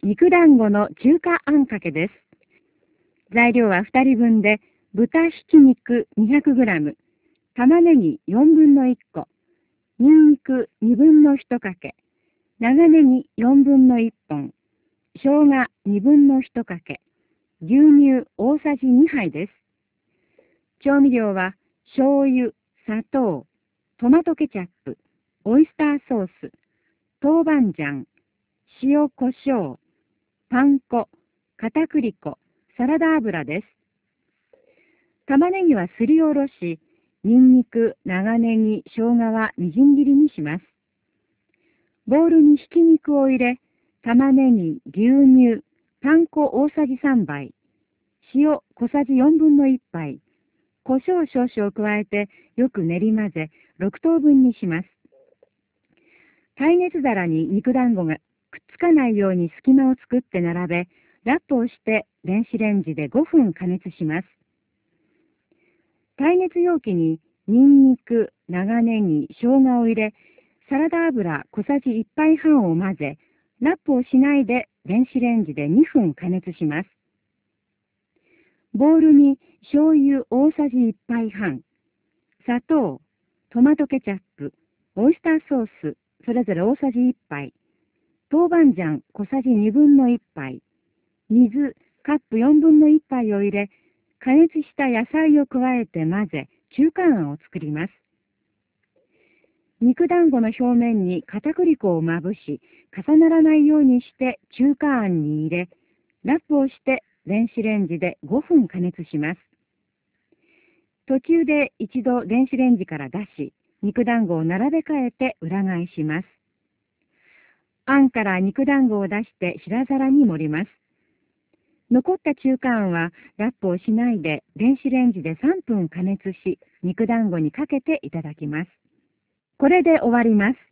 肉団子の中華あんかけです。材料は2人分で、豚ひき肉 200g、玉ねぎ4分の1個、ニンニク2分の1かけ、長ネギ4分の1本、生姜2分の1かけ、牛乳大さじ2杯です。調味料は醤油、砂糖、トマトケチャップ、オイスターソース、豆板醤、塩コショウ、パン粉、片栗粉、サラダ油です。玉ねぎはすりおろし、ニンニク、長ネギ、生姜はみじん切りにします。ボウルにひき肉を入れ、玉ねぎ、牛乳、パン粉大さじ3杯、塩小さじ4分の1杯、胡椒少々加えてよく練り混ぜ、6等分にします。耐熱皿に肉団子がくっつかないように隙間を作って並べ、ラップをして電子レンジで5分加熱します。耐熱容器にニンニク、長ネギ、生姜を入れ、サラダ油小さじ1杯半を混ぜ、ラップをしないで電子レンジで2分加熱します。ボウルに醤油大さじ1杯半、砂糖、トマトケチャップ、オイスターソース、それぞれ大さじ1杯、豆板醤小さじ2分の1杯、水カップ4分の1杯を入れ、加熱した野菜を加えて混ぜ、中華あんを作ります。肉団子の表面に片栗粉をまぶし、重ならないようにして中華あんに入れ、ラップをして電子レンジで5分加熱します。途中で一度電子レンジから出し、肉団子を並べ替えて裏返します。あんから肉団子を出して白皿に盛ります。残った中華あんはラップをしないで電子レンジで3分加熱し、肉団子にかけていただきます。これで終わります。